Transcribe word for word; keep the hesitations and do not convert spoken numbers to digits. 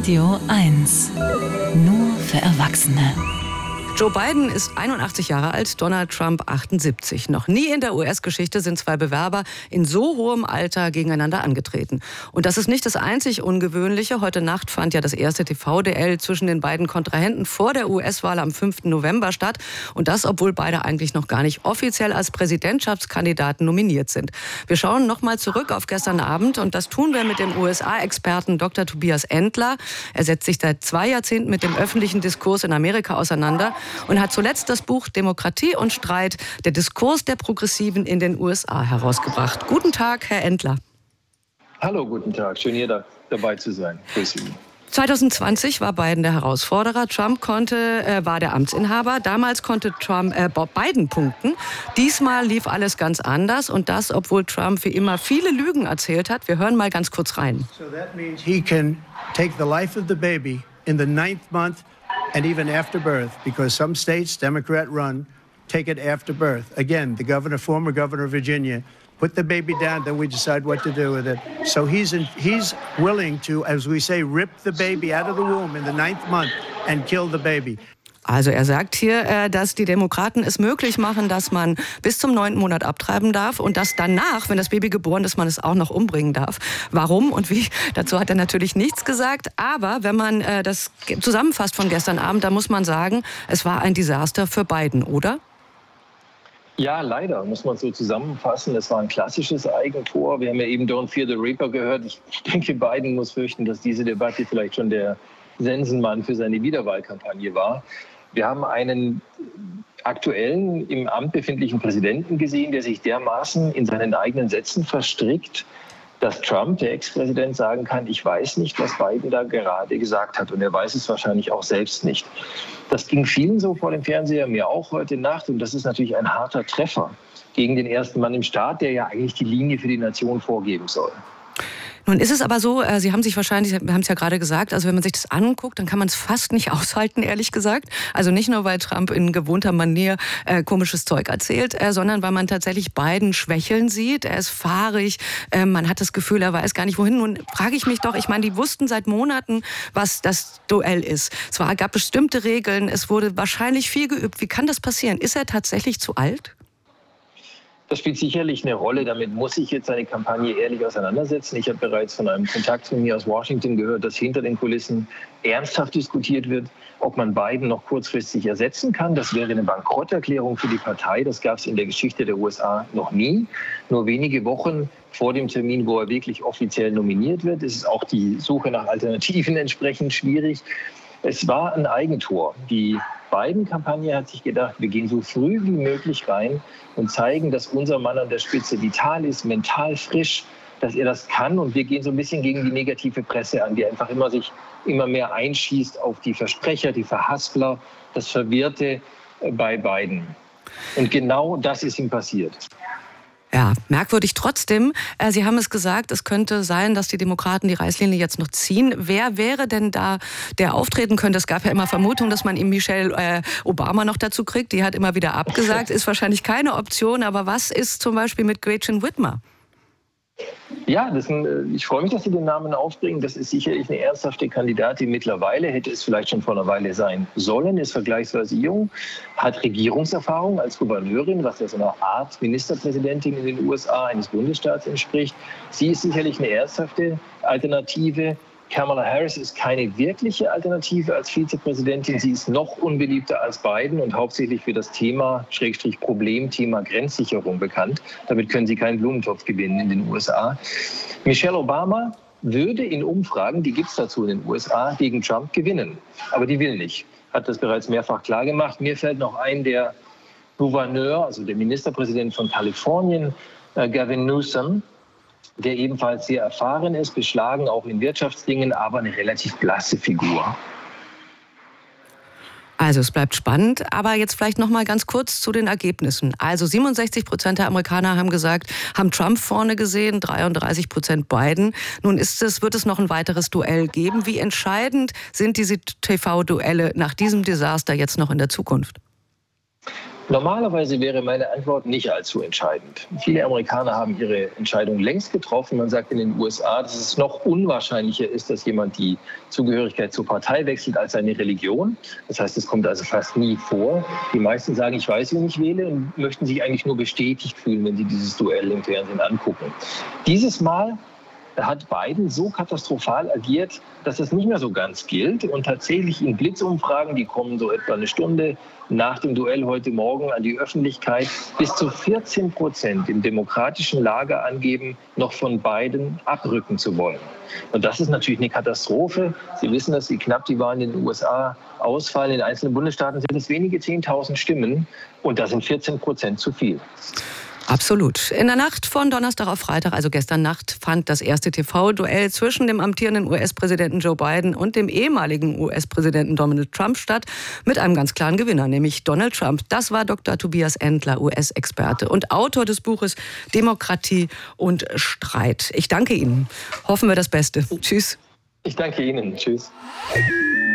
Radio eins. Nur für Erwachsene. Joe Biden ist einundachtzig Jahre alt, Donald Trump achtundsiebzig. Noch nie in der U S-Geschichte sind zwei Bewerber in so hohem Alter gegeneinander angetreten. Und das ist nicht das einzig Ungewöhnliche. Heute Nacht fand ja das erste T V-Duell zwischen den beiden Kontrahenten vor der U S-Wahl am fünften November statt. Und das, obwohl beide eigentlich noch gar nicht offiziell als Präsidentschaftskandidaten nominiert sind. Wir schauen nochmal zurück auf gestern Abend und das tun wir mit dem U S A-Experten Doktor Tobias Endler. Er setzt sich seit zwei Jahrzehnten mit dem öffentlichen Diskurs in Amerika auseinander und hat zuletzt das Buch Demokratie und Streit, der Diskurs der Progressiven in den U S A herausgebracht. Guten Tag, Herr Endler. Hallo, guten Tag. Schön, hier da, dabei zu sein. Grüß Sie. zwanzig zwanzig war Biden der Herausforderer. Trump konnte, äh, war der Amtsinhaber. Damals konnte Trump, äh, Biden punkten. Diesmal lief alles ganz anders. Und das, obwohl Trump wie immer viele Lügen erzählt hat. Wir hören mal ganz kurz rein. So that means he can take the life of the baby in the ninth month and even after birth, because some states, Democrat run, take it after birth. Again, the governor, former governor of Virginia, put the baby down, then we decide what to do with it. So he's in, he's willing to, as we say, rip the baby out of the womb in the ninth month and kill the baby. Also er sagt hier, dass die Demokraten es möglich machen, dass man bis zum neunten Monat abtreiben darf und dass danach, wenn das Baby geboren ist, man es auch noch umbringen darf. Warum und wie, dazu hat er natürlich nichts gesagt. Aber wenn man das zusammenfasst von gestern Abend, dann muss man sagen, es war ein Desaster für Biden, oder? Ja, leider muss man so zusammenfassen. Es war ein klassisches Eigentor. Wir haben ja eben Don't Fear the Reaper gehört. Ich denke, Biden muss fürchten, dass diese Debatte vielleicht schon der Sensenmann für seine Wiederwahlkampagne war. Wir haben einen aktuellen, im Amt befindlichen Präsidenten gesehen, der sich dermaßen in seinen eigenen Sätzen verstrickt, dass Trump, der Ex-Präsident, sagen kann, ich weiß nicht, was Biden da gerade gesagt hat. Und er weiß es wahrscheinlich auch selbst nicht. Das ging vielen so vor dem Fernseher, mir auch heute Nacht. Und das ist natürlich ein harter Treffer gegen den ersten Mann im Staat, der ja eigentlich die Linie für die Nation vorgeben soll. Nun ist es aber so, Sie haben sich wahrscheinlich, wir haben es ja gerade gesagt, also wenn man sich das anguckt, dann kann man es fast nicht aushalten, ehrlich gesagt. Also nicht nur, weil Trump in gewohnter Manier äh, komisches Zeug erzählt, äh, sondern weil man tatsächlich Biden schwächeln sieht. Er ist fahrig, äh, man hat das Gefühl, er weiß gar nicht wohin. Nun frage ich mich doch, ich meine, die wussten seit Monaten, was das Duell ist. Es war, gab bestimmte Regeln, es wurde wahrscheinlich viel geübt. Wie kann das passieren? Ist er tatsächlich zu alt? Das spielt sicherlich eine Rolle. Damit muss ich jetzt seine Kampagne ehrlich auseinandersetzen. Ich habe bereits von einem Kontakt von mir aus Washington gehört, dass hinter den Kulissen ernsthaft diskutiert wird, ob man Biden noch kurzfristig ersetzen kann. Das wäre eine Bankrotterklärung für die Partei. Das gab es in der Geschichte der U S A noch nie. Nur wenige Wochen vor dem Termin, wo er wirklich offiziell nominiert wird, ist auch die Suche nach Alternativen entsprechend schwierig. Es war ein Eigentor. Die Biden-Kampagne hat sich gedacht, wir gehen so früh wie möglich rein und zeigen, dass unser Mann an der Spitze vital ist, mental frisch, dass er das kann. Und wir gehen so ein bisschen gegen die negative Presse an, die einfach immer sich immer mehr einschießt auf die Versprecher, die Verhaspler, das Verwirrte bei Biden. Und genau das ist ihm passiert. Ja, merkwürdig trotzdem. Äh, Sie haben es gesagt, es könnte sein, dass die Demokraten die Reißlinie jetzt noch ziehen. Wer wäre denn da, der auftreten könnte? Es gab ja immer Vermutungen, dass man ihm Michelle äh, Obama noch dazu kriegt. Die hat immer wieder abgesagt. Ist wahrscheinlich keine Option. Aber was ist zum Beispiel mit Gretchen Whitmer? Ja, das ein, ich freue mich, dass Sie den Namen aufbringen. Das ist sicherlich eine ernsthafte Kandidatin. Mittlerweile hätte es vielleicht schon vor einer Weile sein sollen, ist vergleichsweise jung, hat Regierungserfahrung als Gouverneurin, was ja so einer Art Ministerpräsidentin in den U S A eines Bundesstaats entspricht. Sie ist sicherlich eine ernsthafte Alternative. Kamala Harris ist keine wirkliche Alternative als Vizepräsidentin. Sie ist noch unbeliebter als Biden und hauptsächlich für das Thema, Schrägstrich Problemthema Grenzsicherung bekannt. Damit können Sie keinen Blumentopf gewinnen in den U S A. Michelle Obama würde in Umfragen, die gibt es dazu in den U S A, gegen Trump gewinnen. Aber die will nicht. Hat das bereits mehrfach klargemacht. Mir fällt noch ein, der Gouverneur, also der Ministerpräsident von Kalifornien, Gavin Newsom, der ebenfalls sehr erfahren ist, beschlagen auch in Wirtschaftsdingen, aber eine relativ blasse Figur. Also es bleibt spannend, aber jetzt vielleicht noch mal ganz kurz zu den Ergebnissen. Also siebenundsechzig Prozent der Amerikaner haben gesagt, haben Trump vorne gesehen, dreiunddreißig Prozent Biden. Nun ist es, wird es noch ein weiteres Duell geben. Wie entscheidend sind diese T V-Duelle nach diesem Desaster jetzt noch in der Zukunft? Normalerweise wäre meine Antwort nicht allzu entscheidend. Viele Amerikaner haben ihre Entscheidung längst getroffen. Man sagt in den U S A, dass es noch unwahrscheinlicher ist, dass jemand die Zugehörigkeit zur Partei wechselt als seine Religion. Das heißt, es kommt also fast nie vor. Die meisten sagen, ich weiß, wen ich wähle, und möchten sich eigentlich nur bestätigt fühlen, wenn sie dieses Duell im Fernsehen angucken. Dieses Mal hat Biden so katastrophal agiert, dass es nicht mehr so ganz gilt. Und tatsächlich in Blitzumfragen, die kommen so etwa eine Stunde nach dem Duell heute Morgen an die Öffentlichkeit, bis zu vierzehn Prozent im demokratischen Lager angeben, noch von Biden abrücken zu wollen. Und das ist natürlich eine Katastrophe. Sie wissen das, wie knapp die Wahlen in den U S A ausfallen. In einzelnen Bundesstaaten sind es wenige zehntausend Stimmen. Und da sind vierzehn Prozent zu viel. Absolut. In der Nacht von Donnerstag auf Freitag, also gestern Nacht, fand das erste T V-Duell zwischen dem amtierenden U S-Präsidenten Joe Biden und dem ehemaligen U S-Präsidenten Donald Trump statt, mit einem ganz klaren Gewinner, nämlich Donald Trump. Das war Doktor Tobias Endler, U S-Experte und Autor des Buches Demokratie und Streit. Ich danke Ihnen. Hoffen wir das Beste. Tschüss. Ich danke Ihnen. Tschüss.